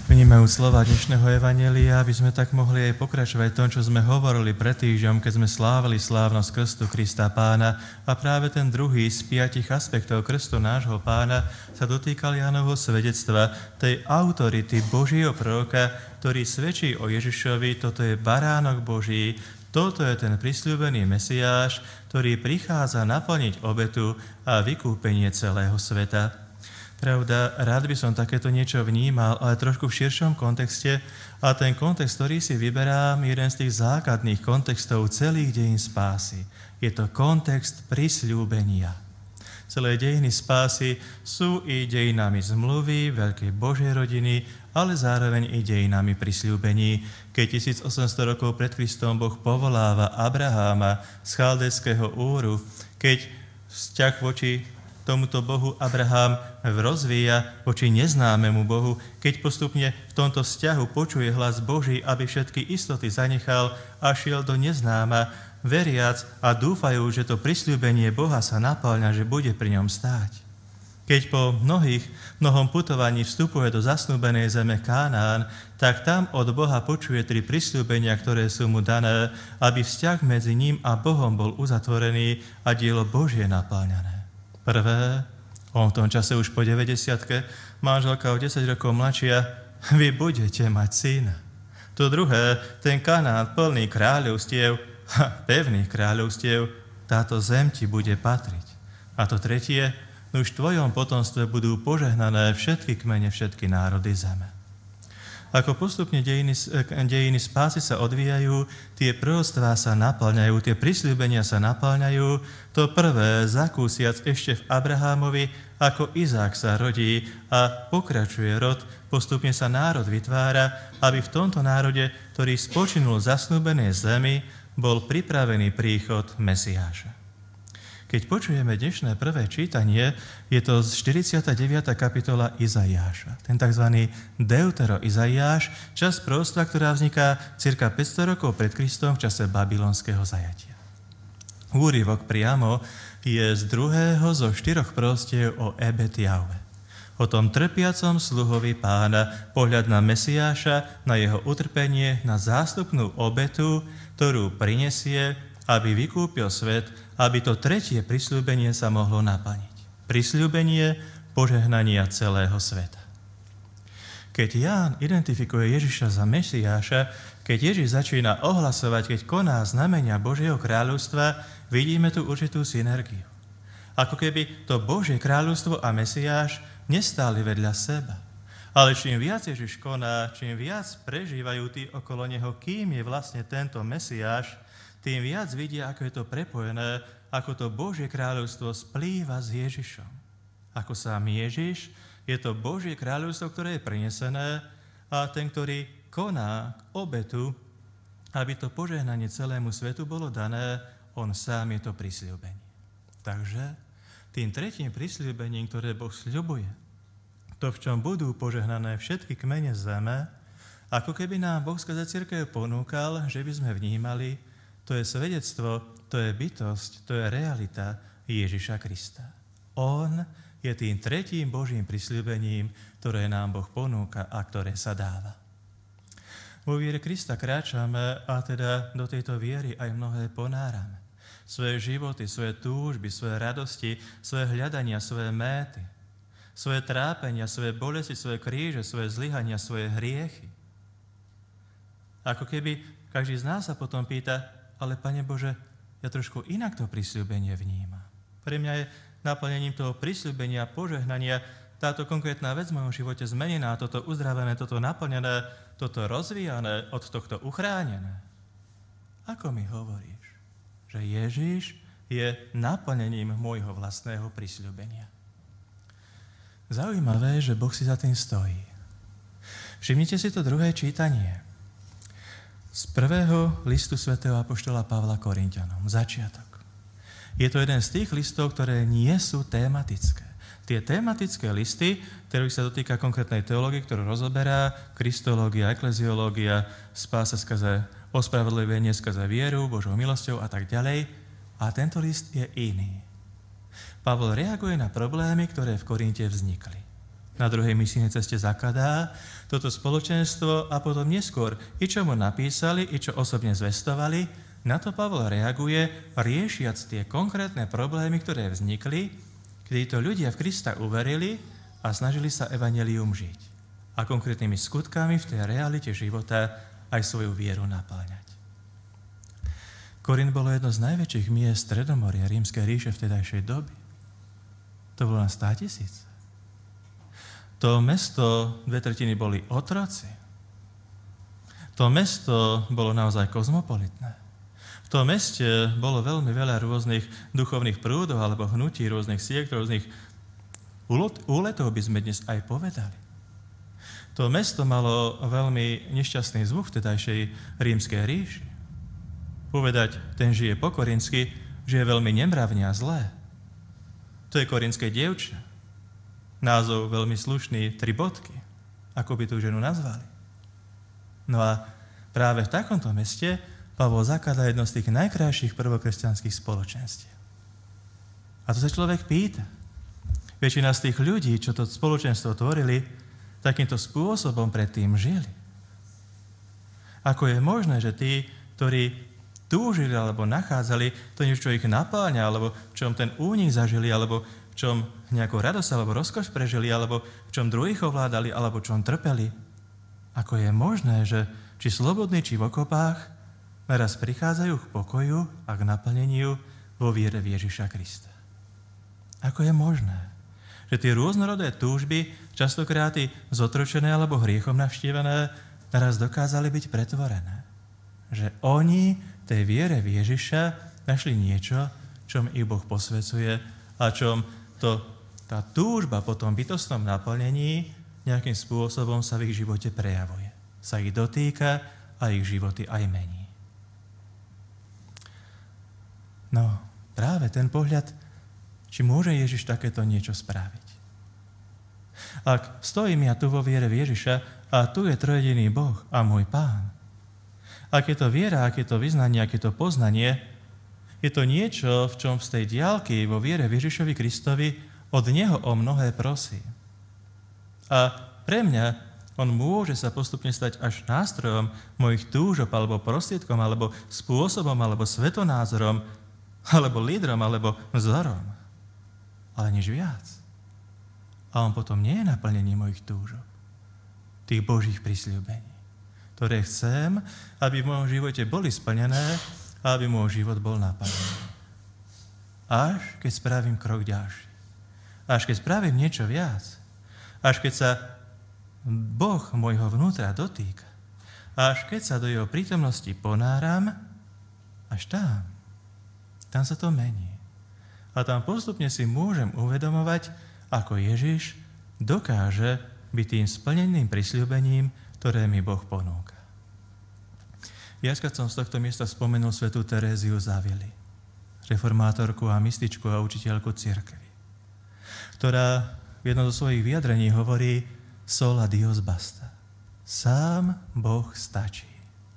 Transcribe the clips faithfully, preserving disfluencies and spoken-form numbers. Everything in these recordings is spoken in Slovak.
Vnímajú slova dnešného evanjelia, aby sme tak mohli aj pokračovať v tom, čo sme hovorili pred týždňom, keď sme slávili slávnosť krstu Krista Pána. A práve ten druhý z piatich aspektov krstu nášho Pána sa dotýkal Jánovho svedectva, tej autority Božieho proroka, ktorý svedčí o Ježišovi, toto je baránok Boží, toto je ten prisľúbený Mesiáš, ktorý prichádza naplniť obetu a vykúpenie celého sveta. Pravda, rád by som takéto niečo vnímal, ale trošku v širšom kontexte. A ten kontext, ktorý si vyberám, je jeden z tých základných kontextov celých dejín spásy. Je to kontext prisľúbenia. Celé dejiny spásy sú i dejinami zmluvy, veľkej Božej rodiny, ale zároveň i dejinami prisľúbení. Keď tisícosemsto rokov pred Kristom Boh povoláva Abraháma z chaldejského Úru, keď vzťah voči tomuto Bohu Abraham rozvíja voči neznámemu Bohu, keď postupne v tomto vzťahu počuje hlas Boží, aby všetky istoty zanechal a šiel do neznáma, veriac a dúfajú, že to prisľúbenie Boha sa napĺňa, že bude pri ňom stáť. Keď po mnohých, mnohom putovaní vstupuje do zasnúbenej zeme Kánaán, tak tam od Boha počuje tri prisľúbenia, ktoré sú mu dané, aby vzťah medzi ním a Bohom bol uzatvorený a dielo Božie napĺňané. Prvé, on v tom čase už po deväťdesiatke, manželka o desať rokov mladšia, vy budete mať syna. To druhé, ten Kanán plný kráľovstiev, pevných kráľovstiev, táto zem ti bude patriť. A to tretie, už v tvojom potomstve budú požehnané všetky kmene, všetky národy zeme. Ako postupne dejiny, dejiny spásy sa odvíjajú, tie proroctvá sa naplňajú, tie prisľúbenia sa naplňajú. To prvé, zakúsiac ešte v Abrahámovi, ako Izák sa rodí a pokračuje rod, postupne sa národ vytvára, aby v tomto národe, ktorý spočinul v zasnúbenej zemi, bol pripravený príchod Mesiáša. Keď počujeme dnešné prvé čítanie, je to z štyridsiata deviata kapitola Izaiáša. Ten tzv. Deutero Izaiáš, časť proroctva, ktorá vzniká cirka päťsto rokov pred Kristom v čase babylonského zajatia. Úryvok priamo je z druhého zo štyroch proroctiev o Ebed Jahve. O tom trpiacom sluhovi Pána, pohľad na Mesiáša, na jeho utrpenie, na zástupnú obetu, ktorú prinesie, aby vykúpil svet, aby to tretie prisľúbenie sa mohlo naplniť. Prisľúbenie požehnania celého sveta. Keď Ján identifikuje Ježiša za Mesiáša, keď Ježiš začína ohlasovať, keď koná znamenia Božieho kráľovstva, vidíme tu určitú synergiu. Ako keby to Božie kráľovstvo a Mesiáš nestáli vedľa seba. Ale čím viac Ježiš koná, čím viac prežívajú tí okolo neho, kým je vlastne tento Mesiáš, tým viac vidia, ako je to prepojené, ako to Božie kráľovstvo splýva s Ježišom. Ako sám Ježiš, je to Božie kráľovstvo, ktoré je prinesené a ten, ktorý koná obetu, aby to požehnanie celému svetu bolo dané, on sám je to prisľúbenie. Takže tým tretím prisľúbením, ktoré Boh sľubuje, to, v čom budú požehnané všetky kmene zeme, ako keby nám Boh skrze cirkev ponúkal, že by sme vnímali, to je svedectvo, to je bytosť, to je realita Ježiša Krista. On je tým tretím Božím prisľúbením, ktoré nám Boh ponúka a ktoré sa dáva. Vo viere Krista kráčame a teda do tejto viery aj mnohé ponárame. Svoje životy, svoje túžby, svoje radosti, svoje hľadania, svoje méty, svoje trápenia, svoje bolesti, svoje kríže, svoje zlyhania, svoje hriechy. Ako keby každý z nás sa potom pýta, ale Pane Bože, ja trošku inak to prisľúbenie vnímam. Pre mňa je naplnením toho prisľúbenia, požehnania, táto konkrétna vec v mojom živote zmenená, toto uzdravené, toto naplnené, toto rozvíjané, od tohto uchránené. Ako mi hovoríš, že Ježiš je naplnením môjho vlastného prisľúbenia? Zaujímavé, že Boh si za tým stojí. Všimnite si to druhé čítanie. Z prvého listu svätého apoštola Pavla Korinťanom, začiatok. Je to jeden z tých listov, ktoré nie sú tematické. Tie tematické listy, ktorých sa dotýka konkrétnej teológie, ktorú rozoberá, kristológia, ekleziológia, spása skrze ospravedlivenie skrze vieru, Božou milosťou a tak ďalej. A tento list je iný. Pavol reaguje na problémy, ktoré v Korinte vznikli. na druhej misijnej ceste zakladá toto spoločenstvo a potom neskôr i čo mu napísali, i čo osobne zvestovali, na to Pavol reaguje, riešiac tie konkrétne problémy, ktoré vznikli, kedy to ľudia v Krista uverili a snažili sa evanjelium žiť. A konkrétnymi skutkami v tej realite života aj svoju vieru napĺňať. Korint bolo jedno z najväčších miest Stredomoria rímskej ríše vtedajšej doby. To bolo na státisíc. To mesto, dve tretiny boli otroci. To mesto bolo naozaj kozmopolitné. V tom meste bolo veľmi veľa rôznych duchovných prúdov alebo hnutí, rôznych siek, rôznych úletov by sme dnes aj povedali. To mesto malo veľmi nešťastný zvuk v tedajšej rímskej ríši. Povedať, ten žije po korinsky, že je veľmi nemravne a zlé. To je korinské dievča. Názov veľmi slušný, tri bodky. Ako by tú ženu nazvali? No a práve v takomto meste Pavol zakladá jedno z tých najkrajších prvokresťanských spoločenstiev. A to sa človek pýta. Väčšina z tých ľudí, čo to spoločenstvo tvorili, takýmto spôsobom predtým žili. Ako je možné, že tí, ktorí túžili alebo nachádzali to niečo, čo ich napĺňa, alebo v čom ten únik zažili, alebo v čom nejakú radosť alebo rozkoš prežili, alebo v čom druhých ovládali, alebo v čom trpeli. Ako je možné, že či slobodní, či v okopách, naraz prichádzajú k pokoju a k naplneniu vo viere v Ježiša Krista. Ako je možné, že tie rôznorodé túžby, častokrát zotročené alebo hriechom navštívené, naraz dokázali byť pretvorené. Že oni tej viere v Ježiša našli niečo, čom ich Boh posvecuje a čom to, tá túžba po tom bytostnom naplnení nejakým spôsobom sa v ich živote prejavuje. Sa ich dotýka a ich životy aj mení. No, práve ten pohľad, či môže Ježiš takéto niečo spraviť. Ak stojím ja tu vo viere v Ježiša a tu je trojjediný Boh a môj Pán, ak je to viera, ak je to vyznanie, ak je to poznanie, je to niečo, v čom z tej diaľky vo viere v Ježišovi Kristovi od Neho o mnohé prosí. A pre mňa on môže sa postupne stať až nástrojom mojich túžob, alebo prostriedkom, alebo spôsobom, alebo svetonázorom, alebo lídrom, alebo vzorom. Ale nič viac. A on potom nie je naplnením mojich túžob, tých Božích prisľúbení, ktoré chcem, aby v mojom živote boli splnené a aby môj život bol naplnený. Až keď spravím krok ďalší. Až keď spravím niečo viac. Až keď sa Boh môjho vnútra dotýka. Až keď sa do jeho prítomnosti ponáram, až tam. Tam sa to mení. A tam postupne si môžem uvedomovať, ako Ježiš dokáže byť tým splneným prisľúbením, ktoré mi Boh ponúka. Viackrát som z tohto miesta spomenul svätú Teréziu z Avily, reformátorku a mystičku a učiteľku cirkvi, ktorá v jednom zo svojich vyjadrení hovorí sola Dios basta. Sám Boh stačí.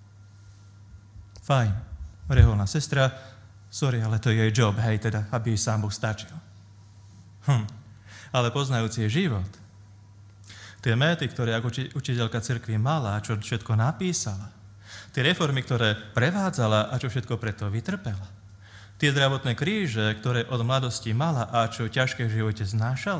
Fajn, reholná sestra, sorry, ale to je jej job, hej, teda, aby jej sám Boh stačil. Hm, ale poznajúci jej život, tie méty, ktoré ako učiteľka cirkvi mala a čo všetko napísala, tie reformy, ktoré prevádzala a čo všetko preto vytrpela, tie zdravotné kríže, ktoré od mladosti mala a čo ťažké v živote znášala,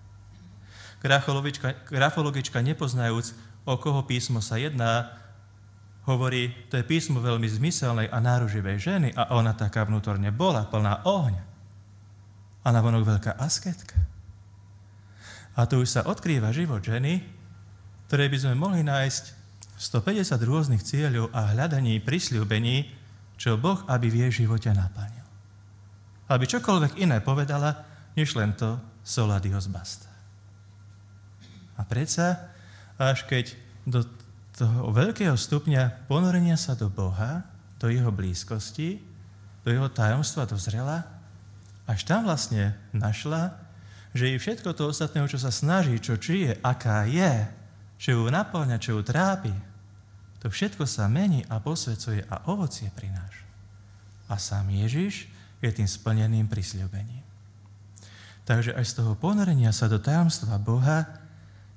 grafologička nepoznajúc, o koho písmo sa jedná, hovorí, to je písmo veľmi zmyselnej a náruživej ženy a ona taká vnútorne bola, plná ohňa. A navonok veľká asketka. A tu už sa odkrýva život ženy, ktoré by sme mohli nájsť stopäťdesiat rôznych cieľov a hľadaní prisľúbení, čo Boh aby v jej živote naplnil. Aby čokoľvek iné povedala, než len to sola Dios basta. A predsa, až keď do toho veľkého stupňa ponorenia sa do Boha, do jeho blízkosti, do jeho tajomstva dozrela, až tam vlastne našla, že i všetko to ostatného, čo sa snaží, čo čije, aká je, čo ju naplňa, čo ju trápi, to všetko sa mení a posvecuje a ovocie prináša. A sám Ježiš je tým splneným prisľúbením. Takže až z toho ponorenia sa do tajomstva Boha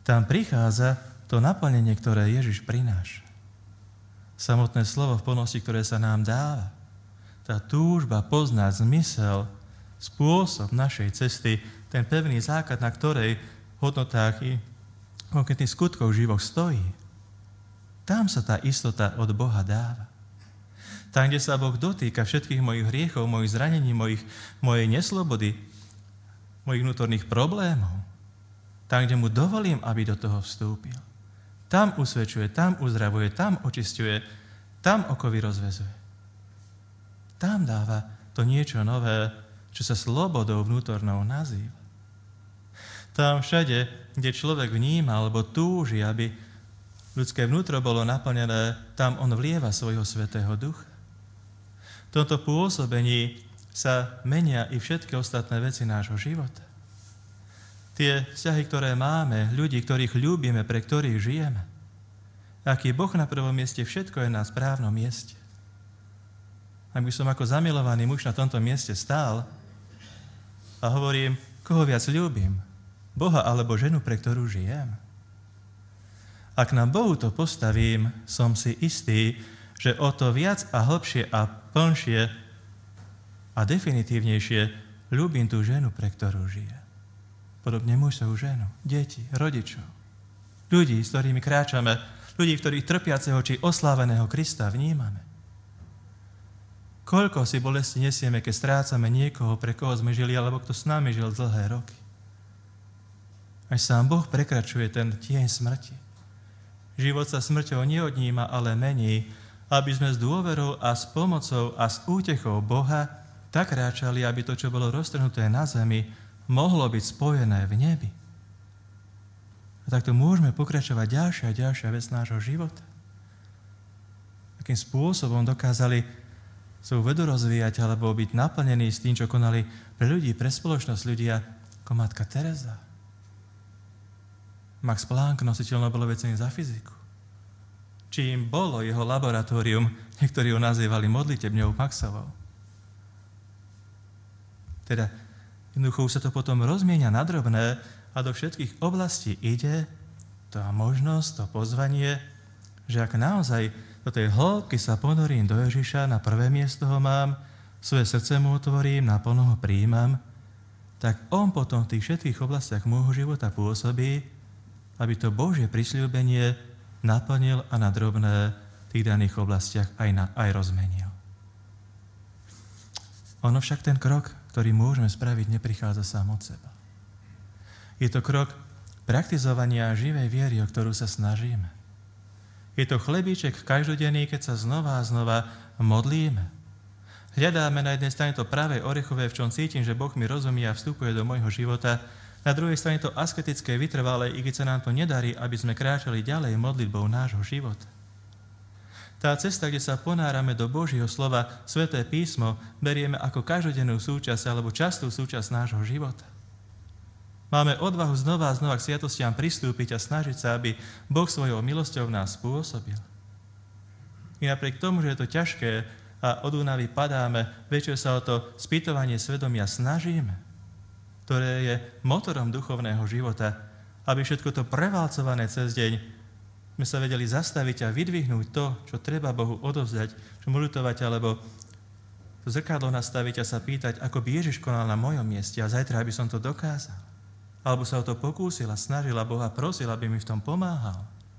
tam prichádza to naplnenie, ktoré Ježiš prináša. Samotné slovo v plnosti, ktoré sa nám dáva. Tá túžba poznať zmysel, spôsob našej cesty, ten pevný základ, na ktorej hodnotách i konkrétnych skutkov živoch stojí. Tam sa tá istota od Boha dáva. Tam, kde sa Boh dotýka všetkých mojich hriechov, mojich zranení, mojich, mojej neslobody, mojich vnútorných problémov. Tam, kde mu dovolím, aby do toho vstúpil. Tam usvedčuje, tam uzdravuje, tam očisťuje, tam okovy rozväzuje. Tam dáva to niečo nové, čo sa slobodou vnútornou nazýva. Tam všade, kde človek vníma alebo túži, aby ľudské vnútro bolo naplnené, tam on vlieva svojho Svätého Ducha. V tomto pôsobení sa menia i všetky ostatné veci nášho života. Tie vzťahy, ktoré máme, ľudí, ktorých ľúbime, pre ktorých žijeme. Aký Boh na prvom mieste, všetko je na správnom mieste. Ak by som ako zamilovaný muž na tomto mieste stál a hovorím, koho viac ľúbim, Boha alebo ženu, pre ktorú žijem. Ak na Bohu to postavím, som si istý, že o to viac a hlbšie a plnšie a definitívnejšie ľúbim tú ženu, pre ktorú žijem. Podobne mužov, ženu, deti, rodičov, ľudí, s ktorými kráčame, ľudí, ktorých trpiaceho či osláveného Krista vnímame. Koľko si bolesti nesieme, keď strácame niekoho, pre koho sme žili, alebo kto s nami žil dlhé roky. Až sám Boh prekračuje ten tieň smrti. Život sa smrťou neodníma, ale mení, aby sme s dôverou a s pomocou a s útechou Boha tak kráčali, aby to, čo bolo roztrhnuté na zemi, mohlo byť spojené v nebi. A takto môžeme pokračovať ďalšia a ďalšia vec nášho života. Akým spôsobom dokázali svoj vedu rozvíjať alebo byť naplnení s tým, čo konali pre ľudí, pre spoločnosť ľudia, ako matka Teresa. Max Planck, nositeľ Nobelovej ceny za fyziku. Čím bolo jeho laboratórium, niektorí ho nazývali modlitebňou Maxovou. Teda jednoducho už sa to potom rozmienia na drobné a do všetkých oblastí ide tá možnosť, to pozvanie, že ak naozaj do tej hĺbky sa ponorím do Ježiša, na prvé miesto ho mám, svoje srdce mu otvorím, naplno ho prijímam, tak on potom v tých všetkých oblastiach môjho života pôsobí, aby to Božie prisľúbenie naplnil a na drobné v tých daných oblastiach aj, na, aj rozmenil. Ono však ten krok, ktorý môžeme spraviť, neprichádza sám od seba. Je to krok praktizovania živej viery, o ktorú sa snažíme. Je to chlebíček každodenný, keď sa znova a znova modlíme. Hľadáme na jednej strane to pravé orechové, v čom cítim, že Boh mi rozumie a vstupuje do môjho života. Na druhej strane to asketické, vytrvalé, i keď sa nám to nedarí, aby sme kráčali ďalej modlitbou nášho života. Tá cesta, kde sa ponárame do Božieho slova, Sväté písmo, berieme ako každodennú súčasť alebo častú súčasť nášho života. Máme odvahu znova a znova k sviatostiam pristúpiť a snažiť sa, aby Boh svojou milosťou v nás pôsobil. I napriek tomu, že je to ťažké a od únavy padáme, väčšie sa o to spýtovanie svedomia snažíme, ktoré je motorom duchovného života, aby všetko to prevalcované cez deň sme sa vedeli zastaviť a vydvihnúť to, čo treba Bohu odovzdať, čo mu ľutovať, alebo to zrkadlo nastaviť a sa pýtať, ako by Ježiš konal na mojom mieste a zajtra, aby som to dokázal. Alebo sa o to pokúsil a snažil a Boha prosil, aby mi v tom pomáhal.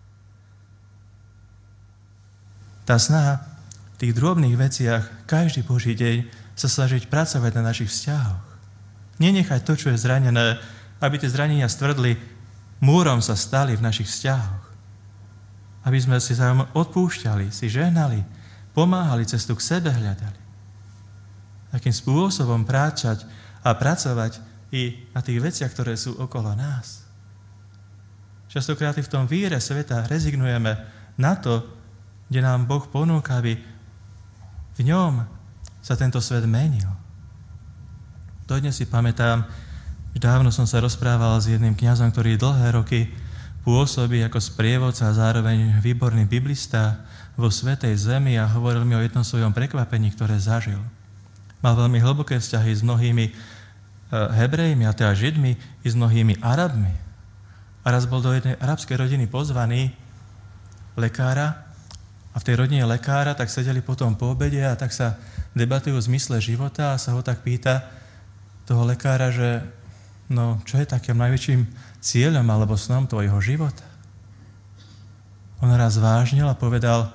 Tá snaha v tých drobných veciach každý Boží deň sa snažiť pracovať na našich vzťahoch. Nenechať to, čo je zranené, aby tie zranenia stvrdli, múrom sa stali v našich vzťahoch. Aby sme si zájom odpúšťali, si žehnali, pomáhali, cestu k sebe hľadali. Akým spôsobom práčať a pracovať i na tých veciach, ktoré sú okolo nás. Častokrát v tom víre sveta rezignujeme na to, kde nám Boh ponúka, aby v ňom sa tento svet menil. Dodnes si pamätám, že dávno som sa rozprával s jedným kňazom, ktorý dlhé roky pôsobí ako sprievodca a zároveň výborný biblista vo Svätej Zemi a hovoril mi o jednom svojom prekvapení, ktoré zažil. Mal veľmi hlboké vzťahy s mnohými Hebrejmi, a teda Židmi, i s mnohými Arabmi. A raz bol do jednej arabskej rodiny pozvaný lekára a v tej rodine lekára tak sedeli potom po obede a tak sa debatujú o zmysle života a sa ho tak pýta toho lekára, že no, čo je takým najväčším cieľom alebo snom tvojho života? On raz vážnil a povedal,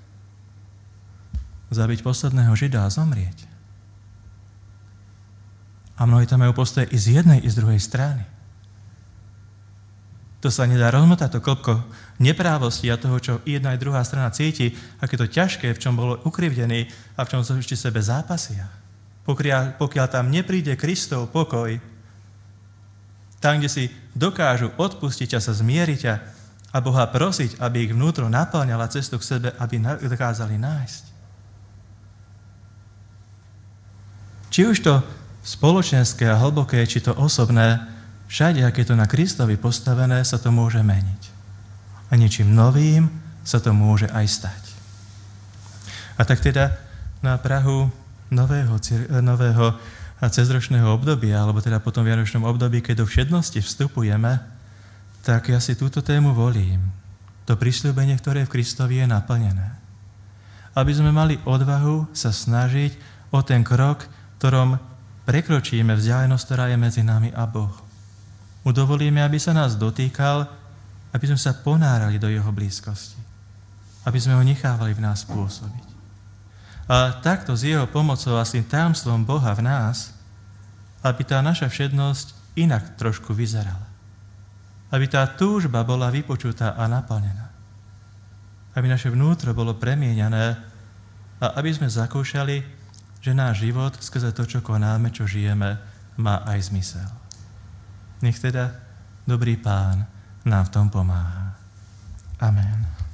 zabiť posledného Žida a zomrieť. A mnohí tam majú postoje i z jednej, i z druhej strany. To sa nedá rozmotať, to klopko neprávosti a toho, čo jedna aj druhá strana cíti, aké to ťažké, v čom bolo ukrivdený a v čom sa ešte sebe zápasia. Pokiaľ, pokiaľ tam nepríde Kristov pokoj, tam, kde si dokážu odpustiť a sa zmieriť a, a Boha prosiť, aby ich vnútro naplňala cestu k sebe, aby dokázali nájsť. Či už to spoločenské a hlboké, či to osobné, všade, ak je to na Kristovi postavené, sa to môže meniť. A niečím novým sa to môže aj stať. A tak teda na prahu nového, nového a cezročného obdobia, alebo teda po tom vianočnom období, keď do všednosti vstupujeme, tak ja si túto tému volím. To prisľúbenie, ktoré v Kristovi je naplnené. Aby sme mali odvahu sa snažiť o ten krok, ktorom prekročíme vzdialenosť, ktorá je medzi nami a Boh. Mu dovolíme, aby sa nás dotýkal, aby sme sa ponárali do jeho blízkosti. Aby sme ho nechávali v nás pôsobiť. A takto s jeho pomocou a s tým tajomstvom Boha v nás, aby tá naša všednosť inak trošku vyzerala. Aby tá túžba bola vypočutá a naplnená. Aby naše vnútro bolo premieňané a aby sme zakúšali, že náš život skrze to, čo konáme, čo žijeme, má aj zmysel. Nech teda dobrý Pán nám v tom pomáha. Amen.